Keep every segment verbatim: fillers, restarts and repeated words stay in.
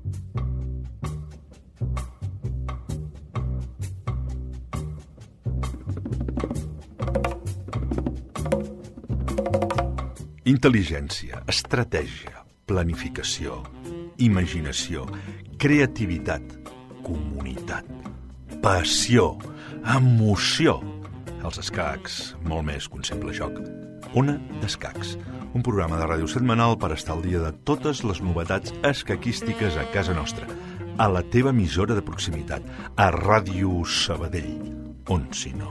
Intel·ligència, estratègia, planificació, imaginació, creativitat, comunitat, passió, emoció. Els escacs, molt més que un simple joc. Ona d'Escacs, un programa de ràdio setmanal per estar al dia de totes les novetats escaquístiques a casa nostra, a la teva emissora de proximitat, a Ràdio Sabadell, on si no.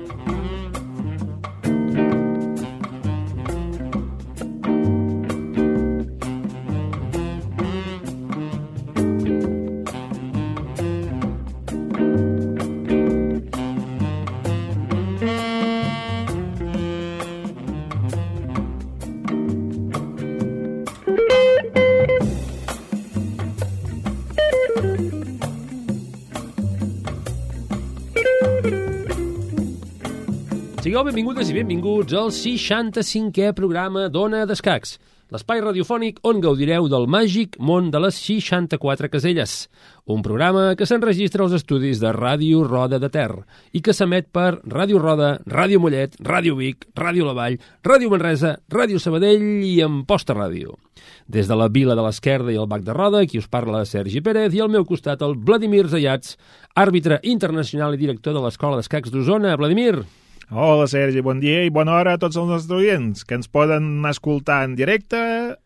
Sigueu benvingudes i benvinguts al seixanta-cinquè programa d'Ona d'Escacs, l'espai radiofònic on gaudireu del màgic món de les seixanta-quatre caselles, un programa que s'enregistra als estudis de Ràdio Roda de Ter i que s'emet per Ràdio Roda, Ràdio Mollet, Ràdio Vic, Ràdio La Vall, Ràdio Manresa, Ràdio Sabadell i Amposta Ràdio. Des de la Vila de l'Esquerda i el Bac de Roda, qui us parla Sergi Pérez, i al meu costat el Vladimir Zayats, àrbitre internacional i director de l'Escola d'Escacs d'Osona. Vladimir. Hola, Sergi, bon dia i bona hora a tots els nostres oients, que ens poden escoltar en directe,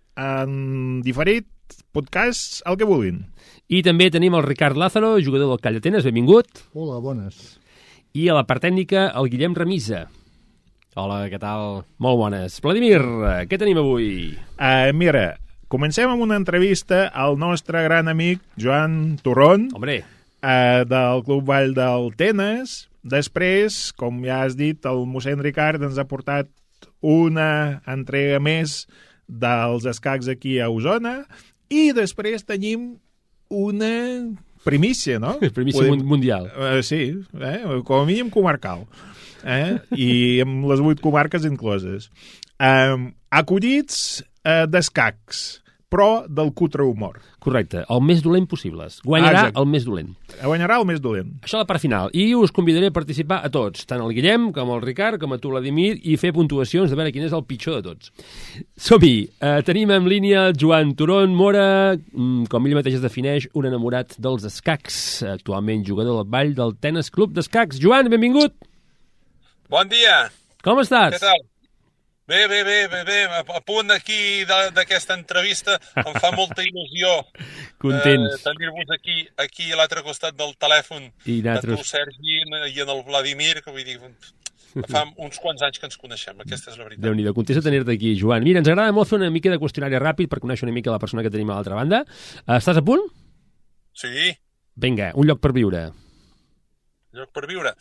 en diferit, podcasts, el que vulguin. I també tenim el Ricard Lázaro, jugador del Call d'Atenes, benvingut. Hola, bones. I a la part tècnica, el Guillem Remisa. Hola, què tal? Molt bones. Vladimir, què tenim avui? Uh, mira, comencem amb una entrevista al nostre gran amic Joan Torrón, Hombre. Uh, del Club Vall del Tenes. Després, com ja has dit, el mossèn Ricard ens ha portat una entrega més dels escacs aquí a Osona i després tenim una primícia, no? Primícia Podem... mundial. Uh, sí, eh? Com a mínim comarcal. Eh? I amb les vuit comarques incloses. Um, acudits uh, d'escacs, però del cutre humor. Correcte, el més dolent possibles. Guanyarà ah, el més dolent. Guanyarà el més dolent. Això a la part final. I us convidaré a participar a tots, tant el Guillem com el Ricard, com a tu, Vladimir, i fer puntuacions de veure quin és el pitjor de tots. Som-hi! Eh, tenim en línia el Joan Torrón Mora, com ell mateix es defineix, un enamorat dels escacs, actualment jugador del Vall del Tenes Club d'Escacs. Joan, benvingut! Bon dia! Com estàs? Què tal? Bé, bé, bé, bé, bé, a punt aquí d'aquesta entrevista, em fa molta il·lusió Contents. Eh, tenir-vos aquí, aquí a l'altre costat del telèfon, I a tu, Sergi, i en el Vladimir, que vull dir, fa uns quants anys que ens coneixem, aquesta és la veritat. Déu-n'hi-do, contents de tenir-te aquí, Joan. Mira, ens agrada molt fer una mica de qüestionari ràpid per conèixer una mica la persona que tenim a l'altra banda. Estàs a punt? Sí. Vinga, un lloc per viure. Lloc per viure?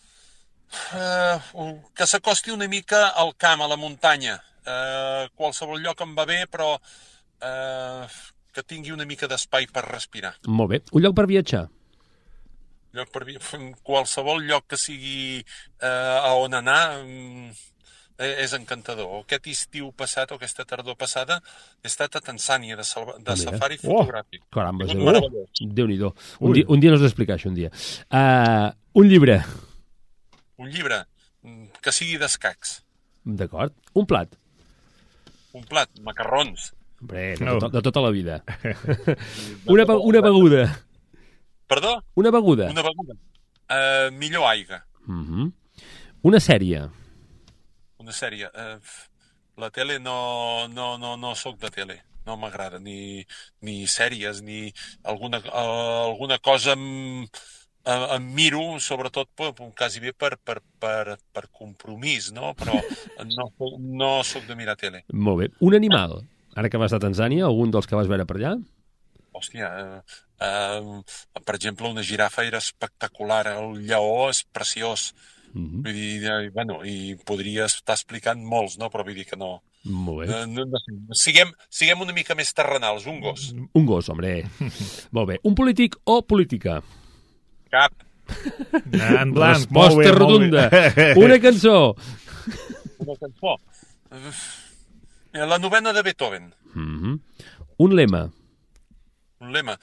Uh, que s'acosti una mica al camp, a la muntanya. Uh, qualsevol lloc em va bé, però uh, que tingui una mica d'espai per respirar. Molt bé. Un lloc per viatjar? Lloc per viatjar. Qualsevol lloc que sigui uh, a on anar um, és encantador. Aquest estiu passat o aquesta tardor passada he estat a Tanzània de, salva, de safari oh, fotogràfic. Caramba, oh, Déu-n'hi-do. Un, dia, un dia nos explicar això, un dia. Uh, un llibre. Un llibre que sigui d'escacs. D'acord. Un plat. Un plat, macarrons. Hombre, de, no. to de tota la vida. una, una beguda. Perdó? Una beguda. Una beguda. Uh, millor aigua. Uh -huh. Una sèrie. Una sèrie. Uh, la tele no, no, no, no soc de tele. No m'agrada ni, ni sèries, ni alguna, uh, alguna cosa... Amb... em miro, sobretot, quasi bé per, per, per, per compromís, no? Però no, no soc de mirar tele. Molt bé. Un animal, ara que vas a Tanzània, algun dels que vas veure per allà? Hòstia, eh, eh, per exemple, una girafa era espectacular, el lleó és preciós. Uh-huh. Vull dir, bueno, i podria estar explicant molts, no? Però vull dir que no. Molt bé. Eh, no, no, siguem, siguem una mica més terrenals, un gos. Un gos, hombre. Molt bé. Un polític o política? Cap. En blanc, resposta molt bé, rotunda. Molt bé. Una cançó. Una cançó. La novena de Beethoven. Mm-hmm. Un lema. un lema.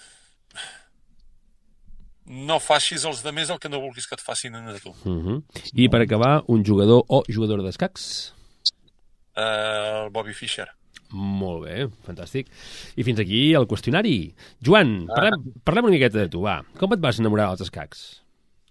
No facis als demés el que no vulguis que et facin a tu. Uh -huh. I per acabar, un jugador o jugadora d'escacs? Uh, el Bobby Fischer. Molt bé, fantàstic. I fins aquí el qüestionari. Joan, parlem, parlem una miqueta de tu, va. Com et vas enamorar dels escacs?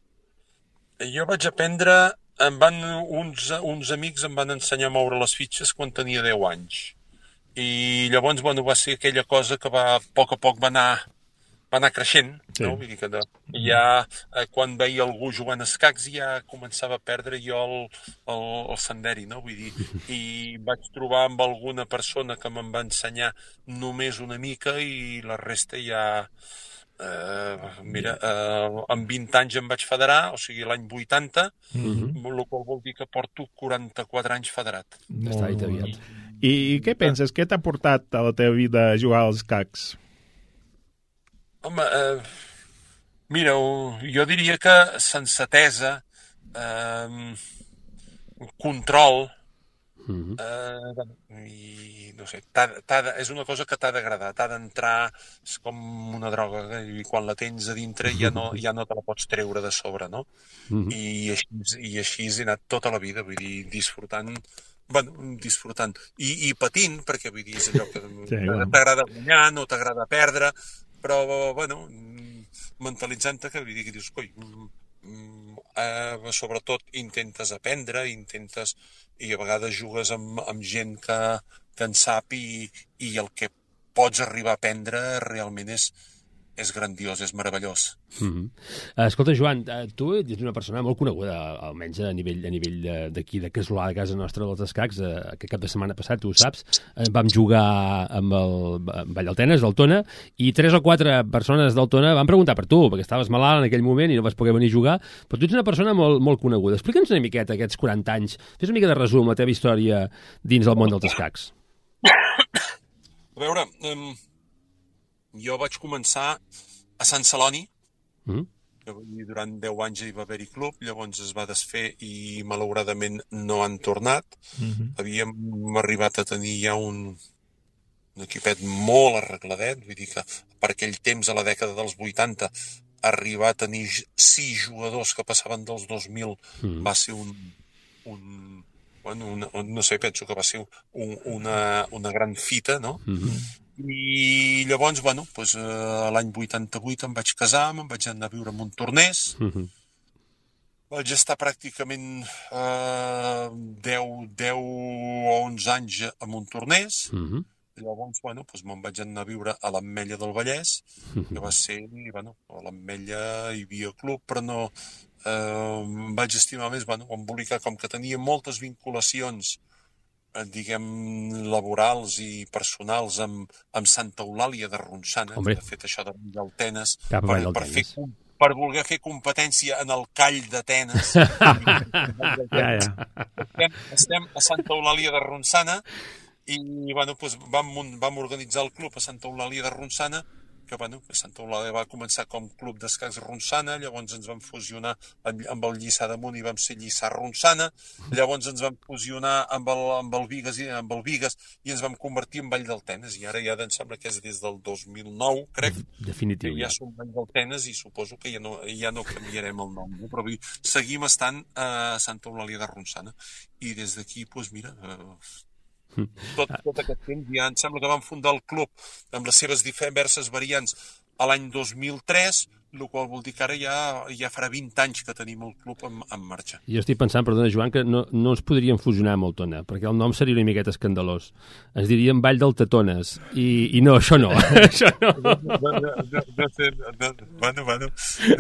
Jo vaig aprendre... Em van, uns, uns amics em van ensenyar a moure les fitxes quan tenia deu anys. I llavors, bueno, va ser aquella cosa que va, a poc a poc va anar, va anar creixent, sí. No? Vull dir que de, ja, eh, quan veia algú jugant a escacs, ja començava a perdre jo el, el, el senderi, no? Vull dir, i vaig trobar amb alguna persona que me'n va ensenyar només una mica i la resta ja... Uh, mira, uh, amb vint anys em vaig federar, o sigui, l'any vuitanta, mm-hmm. el qual vol dir que porto quaranta-quatre anys federat. Està dit aviat. I, I què penses? Què t'ha portat a la teva vida a jugar als escacs? Home, uh, mira, jo diria que sensatesa, uh, control, mm-hmm. uh, i no sé, t'ha, t'ha, és una cosa que t'ha d'agradar, t'ha d'entrar, és com una droga, i quan la tens a dintre ja no, ja no te la pots treure de sobre, no? Mm-hmm. I, així, i així he anat tota la vida, vull dir, disfrutant, bueno, disfrutant, i, i patint, perquè vull dir, és allò que sí, t'agrada guanyar, no t'agrada perdre, però, bueno, mentalitzant-te que, vull dir, que dius, coi, eh, sobretot intentes aprendre, intentes, i a vegades jugues amb, amb gent que, que en sap i, i el que pots arribar a aprendre realment és, és grandiós, és meravellós. Mm-hmm. Escolta, Joan, tu ets una persona molt coneguda, almenys a nivell a nivell d'aquí, de Casolà, de casa nostra dels escacs, eh, que cap de setmana passat, tu ho saps, eh, vam jugar amb el Vall d'Altenes, d'Altona, i tres o quatre persones d'Altona van preguntar per tu, perquè estaves malalt en aquell moment i no vas poder venir a jugar, però tu ets una persona molt, molt coneguda. Explica'ns una miqueta aquests quaranta anys, fes una mica de resum, la teva història dins del món dels escacs. A veure, um, jo vaig començar a Sant Celoni, mm. durant deu anys hi va haver-hi club, llavors es va desfer i malauradament no han tornat. Mm-hmm. Havíem arribat a tenir ja un, un equipet molt arregladet, vull dir que per aquell temps, a la dècada dels vuitanta, arribar a tenir sis jugadors que passaven dels dos mil mm. va ser un... un bueno, una, no sé, penso que va ser un, una, una gran fita, no? Mm-hmm. I llavors, bueno, doncs, eh, l'any vuitanta-vuit em vaig casar, me'n vaig anar a viure a Montornès. Mm-hmm. Vaig estar pràcticament eh, deu o onze anys a Montornès. Mm-hmm. Llavors, bueno, doncs me'n vaig anar a viure a l'Ametlla del Vallès, mm-hmm. que va ser, bueno, a l'Ametlla hi havia club, però no... Eh, em vaig estimar més, bueno, embolicar, com que tenia moltes vinculacions diguem, laborals i personals amb, amb Santa Eulàlia de Ronçana, Hombre. que de fet això de Valld'Altenes, per, per, fer, per voler fer competència en el call d'Atenes. ja, ja. Estem, estem a Santa Eulàlia de Ronçana i bueno, doncs vam, vam organitzar el club a Santa Eulàlia de Ronçana, que, bueno, que Santa Eulàlia va començar com club d'escacs Ronçana, llavors ens vam fusionar amb el Lliçà d'Amunt i vam ser Lliçà Ronçana, llavors ens vam fusionar amb el, amb el Bigues i amb el Bigues i ens vam convertir en Vall d'Altenes, i ara ja em sembla que és des del dos mil nou, crec, definitiu, que ja som Vall d'Altenes i suposo que ja no, ja no canviarem el nom, no? Però seguim estant a Santa Eulàlia de Ronçana i des d'aquí, doncs mira... Eh, Tot, tot aquest temps, ja em sembla que vam fundar el club amb les seves diverses variants a l'any dos mil tres, el qual vol dir que ara ja, ja farà vint anys que tenim el club en, en marxa. Jo estic pensant, perdona, Joan, que no, no ens podríem fusionar amb el Tona, perquè el nom seria una miqueta escandalós. Ens diríem Vall del Tatones, i, i no, això no. això no. Bueno, bueno...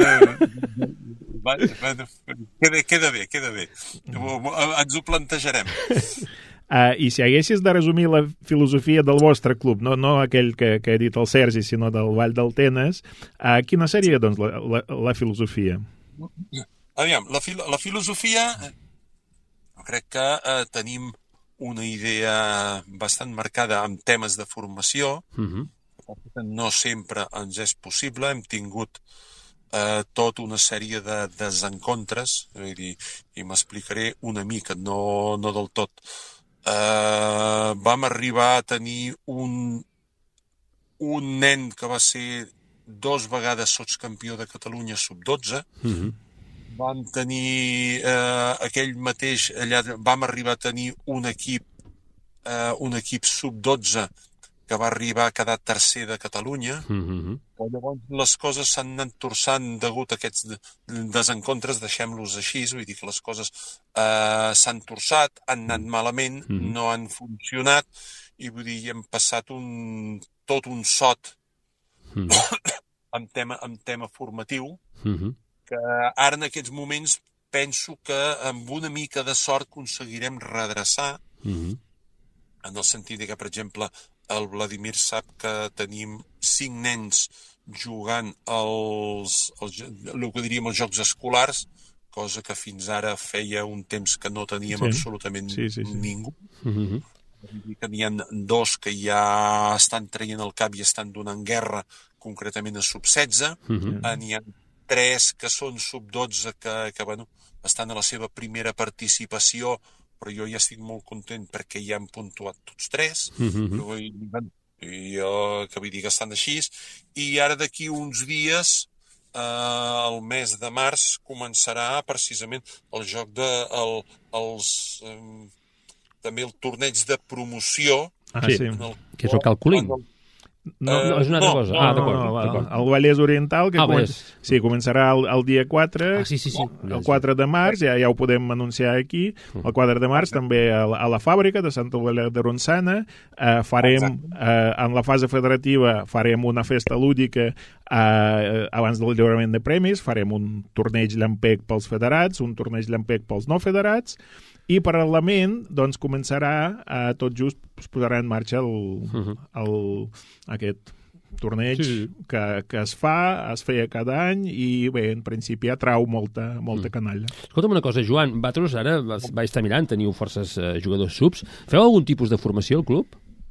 bueno, queda, queda bé, queda bé. Ens ho plantejarem. Uh, I si haguessis de resumir la filosofia del vostre club, no, no aquell que, que ha dit el Sergi, sinó del Vall d'Altenes, uh, quina seria, doncs, la, la, la filosofia? Aviam, la, fil la filosofia, crec que uh, tenim una idea bastant marcada en temes de formació, uh-huh. no sempre ens és possible, hem tingut uh, tota una sèrie de desencontres, vull dir, i m'explicaré una mica, no, no del tot. Uh, vam arribar a tenir un, un nen que va ser dos vegades sotscampió de Catalunya sub dotze. Mhm. Vam tenir eh, aquell mateix, allà vam arribar a tenir un equip, eh, un equip sub dotze que va arribar a quedar tercer de Catalunya. Mhm. Però llavors les coses s'han anat torçant degut a aquests de- desencontres, deixem-los així, vull dir que les coses eh, s'han torçat, han anat malament, Mhm. no han funcionat, i vull dir, hem passat un, tot un sot Mhm. en tema, en tema formatiu, Mhm. que ara en aquests moments penso que amb una mica de sort aconseguirem redreçar, Mhm. en el sentit de que, per exemple, el Vladimir sap que tenim cinc nens jugant els, els, el que diríem els jocs escolars, cosa que fins ara feia un temps que no teníem Sí. absolutament Sí, sí, sí. ningú. Mhm. Vull dir que n'hi ha dos que ja estan traient el cap i estan donant guerra, concretament a sub setze. Mhm. Eh, N'hi ha tres que són sub dotze que, que bueno, estan a la seva primera participació, però jo ja estic molt content perquè ja han puntuat tots tres. Mhm. Vull dir, bueno, i jo, que vull dir que estan així. I ara d'aquí uns dies, eh, el mes de març, començarà precisament el joc de... El, els, eh, també el torneig de promoció. Ah, Sí. sí. En el, Que és el calculim. en el- No, Eh, No, és una altra no, cosa. no, Ah, no, d'acord. no, d'acord. el Vallès Oriental, que Ah, comen- Vallès. sí, començarà el, el dia quatre, Ah, sí, sí, sí. el quatre de març, ja, ja ho podem anunciar aquí, el quatre de març també a, la- a la fàbrica de Santa Eulàlia de Ronçana, eh, farem, eh, en la fase federativa farem una festa lúdica eh, abans del lliurament de premis, farem un torneig llampec pels federats, un torneig llampec pels no federats, i paral·lelament doncs, començarà, eh, tot just es posarà en marxa el, el, aquest torneig Sí, sí. que, que es fa, es feia cada any i bé, en principi atrau molta, molta canalla. Escolta'm una cosa, Joan, vosaltres ara va estar mirant, teniu forces eh, jugadors subs. Feu algun tipus de formació al club?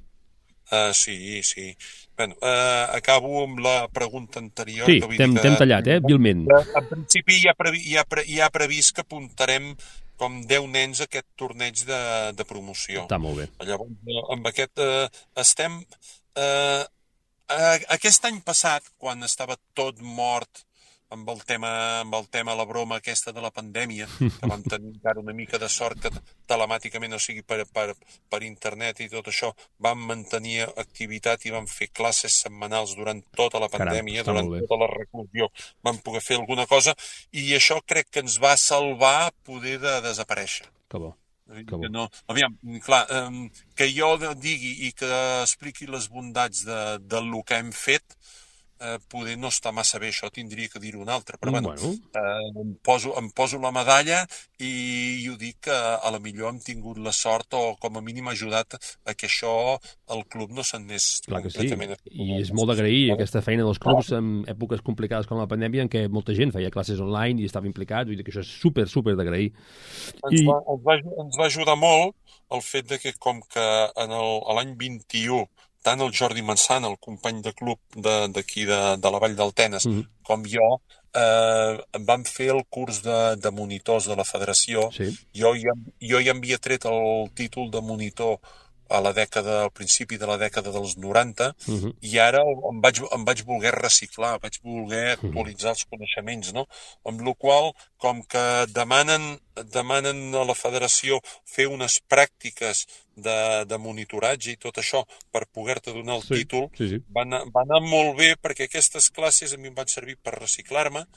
Uh, sí, sí. Bueno, uh, acabo amb la pregunta anterior. Sí, que vull t'hem dir que- t'hem tallat, eh, vilment. En principi hi ha, previ, hi, ha pre, hi ha previst que apuntarem com deu nens a aquest torneig de, de promoció. Està molt bé. Llavors, eh, amb aquest eh, estem... Eh, eh, aquest any passat, quan estava tot mort amb el tema, amb el tema, la broma aquesta de la pandèmia, que vam tenir encara una mica de sort que telemàticament, o sigui, per, per, per internet i tot això, vam mantenir activitat i vam fer classes setmanals durant tota la Caram, pandèmia, està durant molt bé. tota la reclusió, vam poder fer alguna cosa, i això crec que ens va salvar poder de desaparèixer. Que bo. Vull dir Que bo. Que no, aviam, clar, eh, que jo digui i que expliqui les bondats de, del que hem fet, eh, poder no està massa bé, això tindria que dir-ho un altre, però bueno, Bueno. eh, em, poso, em poso la medalla i, i ho dic que a la millor hem tingut la sort o com a mínim ha ajudat a que això, el club no se'n anés Clar que sí, completament. i és molt d'agrair aquesta feina dels clubs en èpoques complicades com la pandèmia en què molta gent feia classes online i estava implicat, vull dir que això és super, super d'agrair. Ens, I- va, ens, va, ens va ajudar molt el fet de que com que en el- a l'any vint-i-u tant el Jordi Mansana, el company de club de- d'aquí de, de, de la Vall d'Altenes, Mhm. com jo, eh, vam fer el curs de, de monitors de la federació. Sí. Jo ja, jo ja havia tret el títol de monitor a la dècada, al principi de la dècada dels noranta, Mhm. i ara em vaig, em vaig voler reciclar, vaig voler actualitzar els coneixements, no? Amb la qual cosa, com que demanen, demanen a la federació fer unes pràctiques de, de monitoratge i tot això per poder-te donar el Sí, títol, sí, sí. va anar, va anar molt bé perquè aquestes classes a mi em van servir per reciclar-me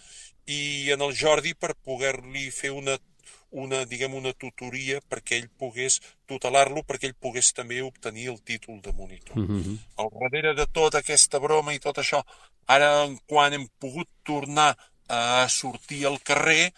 i en el Jordi per poder-li fer una una, diguem, una tutoria perquè ell pogués tutelar-lo, perquè ell pogués també obtenir el títol de monitor. Mhm. Al darrere de tota aquesta broma i tot això, ara quan hem pogut tornar a sortir al carrer,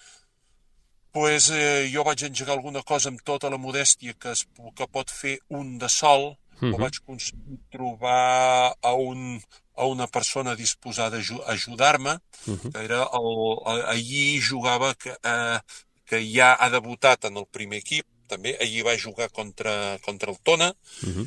pues, eh, jo vaig engegar alguna cosa amb tota la modèstia que, es, que pot fer un de sol, Mhm. o vaig aconseguir trobar a, un, a una persona disposada a aju- a ajudar-me, Mhm. que era el, a- allí jugava que, eh, que ja ha debutat en el primer equip, també, allí va jugar contra, contra el Tona, Mhm.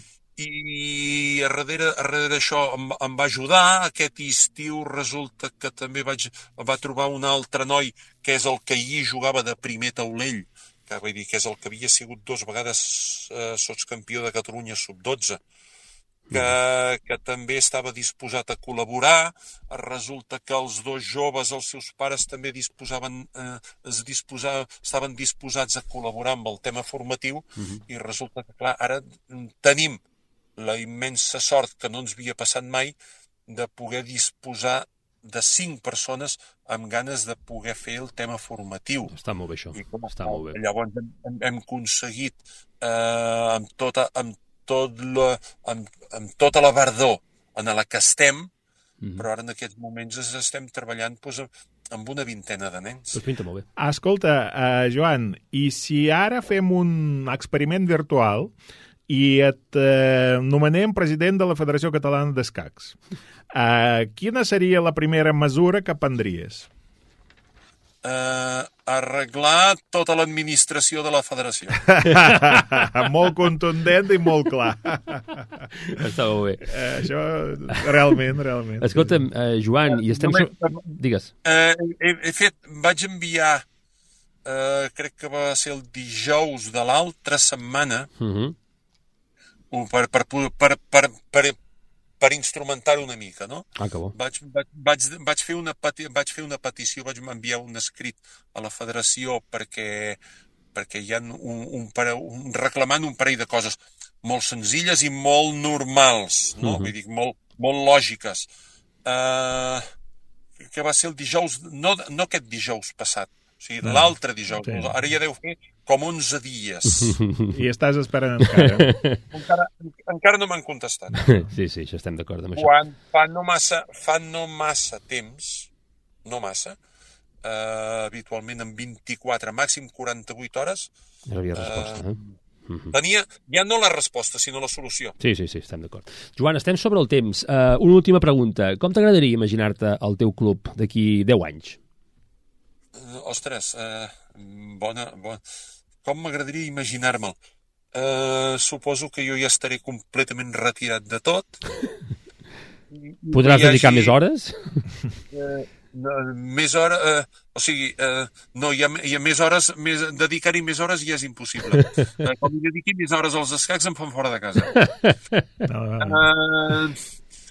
i a darrere, a darrere d'això em, em va ajudar. Aquest estiu resulta que també vaig, va trobar un altre noi que és el que allí jugava de primer taulell, que vull dir que és el que havia sigut dos vegades eh, sotscampió de Catalunya sub dotze. que, que també estava disposat a col·laborar. Resulta que els dos joves, els seus pares, també disposaven, eh, es disposa, estaven disposats a col·laborar amb el tema formatiu, uh-huh. i resulta que, clar, ara tenim la immensa sort, que no ens havia passat mai, de poder disposar de cinc persones amb ganes de poder fer el tema formatiu. Està molt bé, això. I com Està molt bé. Llavors hem, hem, hem aconseguit eh, amb, tota, amb, tot la, amb, amb tota la verdor en la que estem, mm-hmm. però ara en aquests moments estem treballant doncs, amb una vintena de nens. Pues pinta molt bé. Escolta, uh, Joan, i si ara fem un experiment virtual i et eh, nomenem president de la Federació Catalana d'Escacs, eh, quina seria la primera mesura que prendries? Eh, arreglar tota l'administració de la federació. Molt contundent i molt clar. Està molt bé. Eh, això, realment, realment. Escolta'm, eh, Joan, i estem... Només, so... Digues. Eh, he, he fet, vaig enviar, eh, crec que va ser el dijous de l'altra setmana, Uh-huh. per, per, per, per, per, per instrumentar una mica, no? Ah, que bo. Vaig, vaig, vaig, vaig, fer una peti, vaig fer una petició, vaig enviar un escrit a la federació perquè, perquè hi ha un, un, un, reclamant un parell de coses molt senzilles i molt normals, no? Uh-huh. Vull dir, molt, molt lògiques. Uh, que va ser el dijous, no, no aquest dijous passat, o sigui, no. l'altre dijous. Sí. Ara ja deu fer com onze dies. I estàs esperant encara. encara, encara no m'han contestat. Sí, sí, això estem d'acord amb això. Quan fa no massa, fa no massa temps, no massa, eh, habitualment en vint-i-quatre, màxim quaranta-vuit hores, ja havia resposta, eh? Uh-huh. Tenia ja no la resposta, sinó la solució. Sí, sí, sí, estem d'acord. Joan, estem sobre el temps. Uh, una última pregunta. Com t'agradaria imaginar-te el teu club d'aquí deu anys? Uh, ostres, uh, bona, bona... Com m'agradaria imaginar-me'l? Uh, suposo que jo ja estaré completament retirat de tot. Podràs hagi... dedicar més hores? Uh, no, més hores... Uh, o sigui, uh, no, hi ha, hi ha més hores... Més, dedicar-hi més hores ja és impossible. Uh, com hi dediqui més hores als escacs em fan fora de casa. No, no, no. Uh,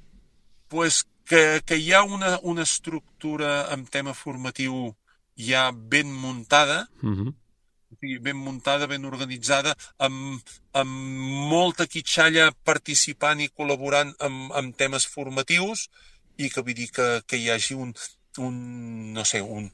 pues que, que hi ha una, una estructura en tema formatiu ja ben muntada, uh-huh. ben muntada, ben organitzada, amb, amb molta quitxalla participant i col·laborant amb, amb temes formatius, i que vull dir que, que hi hagi un, un no sé, un,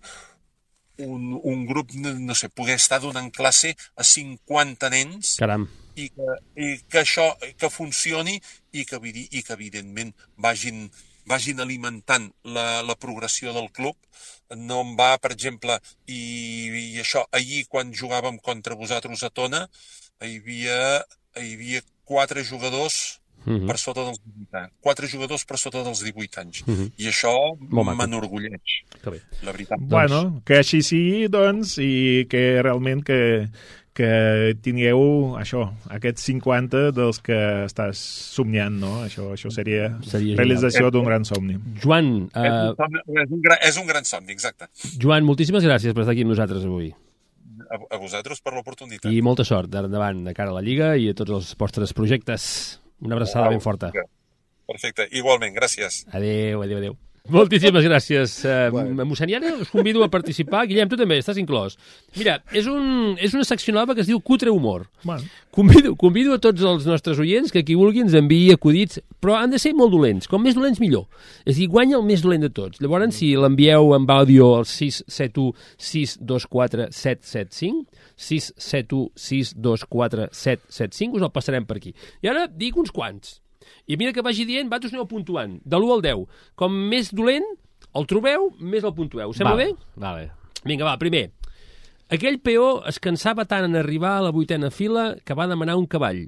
un, un grup, no sé, poder estar donant classe a cinquanta nens. Caram. I que, i que això que funcioni i que, vull dir, i que evidentment vagin, vagin alimentant la, la progressió del club. No em va, per exemple, i, i això, ahir quan jugàvem contra vosaltres a Tona, hi havia, hi havia quatre jugadors uh-huh. per sota dels divuit anys. Quatre jugadors per sota dels divuit anys. Uh-huh. I això m'enorgulleix. Que bé. La veritat. Bueno, doncs... que així sigui, doncs, i que realment que, que tingueu això, aquests cinquanta dels que estàs somniant, no? Això, això seria, seria realització d'un gran somni. Joan... Uh... És, un somni, és, un gran, és un gran somni, exacte. Joan, moltíssimes gràcies per estar aquí amb nosaltres avui. A, a vosaltres per l'oportunitat. I molta sort d'endavant de cara a la Lliga i a tots els vostres projectes. Una abraçada oh, ben forta. Perfecte, igualment, gràcies. Adéu, adéu, adéu. Moltíssimes gràcies. Uh, bueno. Mossèn, i ara us convido a participar. Guillem, tu també, estàs inclòs. Mira, és, un, és una secció nova que es diu Cutre Humor. Bueno. Convido, convido a tots els nostres oients que qui vulgui ens enviï acudits, però han de ser molt dolents. Com més dolents, millor. És a dir, guanya el més dolent de tots. Llavors, si l'envieu amb àudio al sis set u sis dos quatre set set cinc, sis set u sis dos quatre set set cinc, us el passarem per aquí. I ara dic uns quants. I mira que vagi dient, vosaltres aneu puntuant, de l'u al deu. Com més dolent el trobeu, més el puntueu. Sembla vale, bé? Vale. Vinga, va, primer. Aquell peó es cansava tant en arribar a la vuitena fila que va demanar un cavall.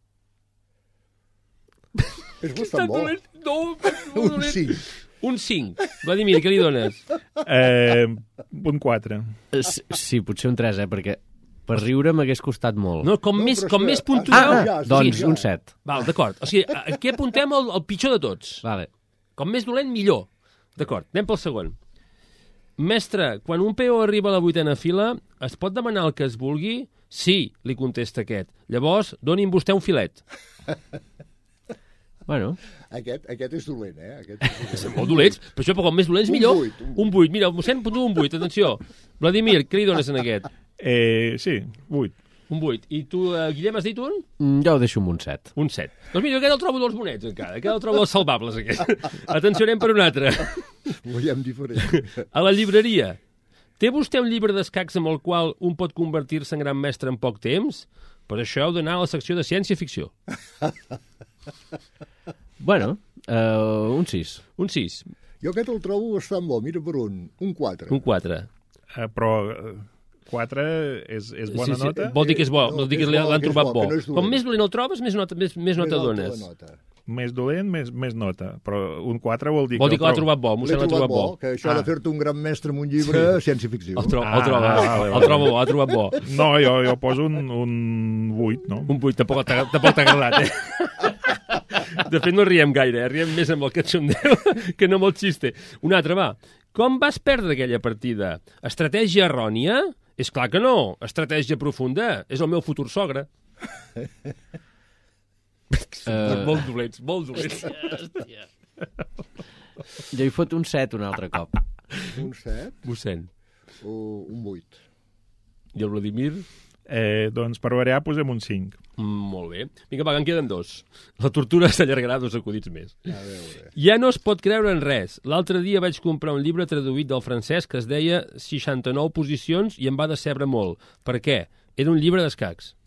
És bastant bo. No, un cinc. Un cinc. Vladimir, què li dones? Eh, un quatre. Sí, potser un tres, eh, perquè... Per riure m'hagués costat molt. No, com, no, més, com que... més puntueu... Ah, ah, doncs un set. Val, d'acord. O sigui, aquí apuntem el, el pitjor de tots. Vale. Com més dolent, millor. D'acord, anem pel segon. Mestre, quan un peó arriba a la vuitena fila, es pot demanar el que es vulgui? Sí, li contesta aquest. Llavors, doni'm vostè un filet. Bueno, Aquest, aquest és dolent, eh? Aquest és dolent. Molt dolents, però això, com més dolents, Un millor. vuit, un vuit. Un vuit. Mira, el mossèn puntua un vuit, atenció. Vladimir, què li dones en aquest? Eh, sí, vuit. Un vuit. I tu, eh, Guillem, has dit un? mm, jo ho deixo amb un set. Un set. Doncs mira, aquest el trobo dels bonets, encara. Aquest el trobo dels salvables, aquest. Atenció, anem per un altre. Ho veiem diferent. A la llibreria. Té vostè un llibre d'escacs amb el qual un pot convertir-se en gran mestre en poc temps? Per això heu d'anar a la secció de ciència-ficció. Bueno, uh, un sis. Un sis. Jo aquest el trobo bastant bo, mira per un. Un quatre. Un quatre. Eh, però eh, quatre és, és bona sí, sí. nota? Vol dir que és bo, No, vol dir que que és bo, l'han que és trobat bo, bo. que no és dolent. Com més dolent el trobes, més nota, més, més nota Més alta dones. la nota. Més dolent, més, més nota. Però un quatre vol dir Vol dir que que l'ha el trobo- trobat bo, el L'he mossèn l'ha trobat trobat bo, bo. que això Ah. de fer-te un gran mestre en un llibre, ciència-ficció. El, tro Ah, el, troba, vale, vale, el vale. troba bo, l'ha trobat bo. No, jo, jo poso un, un vuit, no? Un vuit, tampoc t'ha tampoc t'ha agradat, eh? De fet, no riem gaire, eh? Riem més amb el catxondeu que no amb el xiste. Un altre, va. Com vas perdre aquella partida? Estratègia errònia? És clar que no. Estratègia profunda. És el meu futur sogre. Uh, Molt dolents, molt dolents. jo hi fot un set un altre cop. Un set Mossèn. o un vuit. I el Vladimir? Eh, doncs per variar posem un cinc. Mm, molt bé. Vinga, va, que en queden dos. La tortura s'allargarà dos acudits més. A veure. Ja no es pot creure en res. L'altre dia vaig comprar un llibre traduït del francès que es deia seixanta-nou posicions i em va decebre molt. Per què? Era un llibre d'escacs.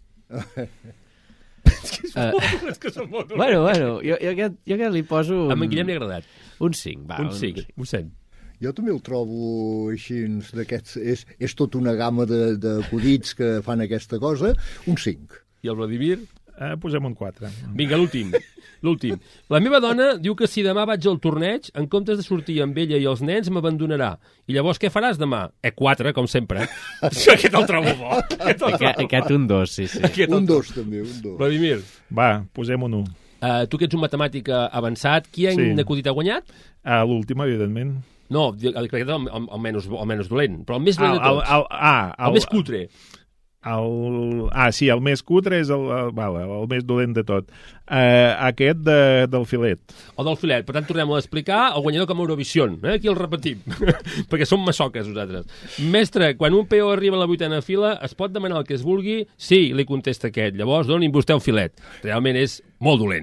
Uh, És que són molt dolents. bueno, bueno, jo, jo, aquest, jo aquest li poso A un, en Guillem li ha agradat. un cinc. Va, Un cinc. Mossèn. Jo també el trobo així d'aquests... És, és tota una gamma de- d'acudits que fan aquesta cosa. Un cinc. I el Vladimir? Eh, posem un quatre. Vinga, l'últim. L'últim. La meva dona diu que si demà vaig al torneig, en comptes de sortir amb ella i els nens, m'abandonarà. I llavors què faràs demà? Eh, quatre, com sempre. Això aquest el trobo bo. Aquest, el Aquest, trobo aquest un dos, sí, sí. Aquest el Un trobo. dos també, un dos. Vladimir, Va, posem un un. uh, tu que ets un matemàtic eh, avançat, qui Sí. en acudit ha guanyat? A l'últim, evidentment. No, crec que és el, el, el, menys, el menys dolent, però el més El, dolent de el, tots. el, ah, El, més cutre. El, ah, sí, el més cutre és el, el, vale, el més dolent de tot. Uh, aquest de, del filet. O del filet. Per tant, tornem a explicar el guanyador com a Eurovision. Eh? Aquí el repetim, perquè som massoques nosaltres. Mestre, quan un peó arriba a la vuitena fila, es pot demanar el que es vulgui? Sí, li contesta aquest. Llavors, donin vostè el filet. Realment és molt dolent.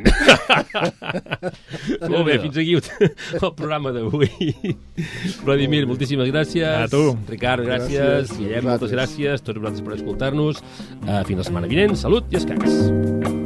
Molt bé, fins aquí el programa d'avui. Vladimir, moltíssimes gràcies. A tu. Ricard, gràcies. Gràcies. Guillem, moltes gràcies. Tots vosaltres per escoltar-nos. Uh, fins la setmana vinent. Salut i escacs.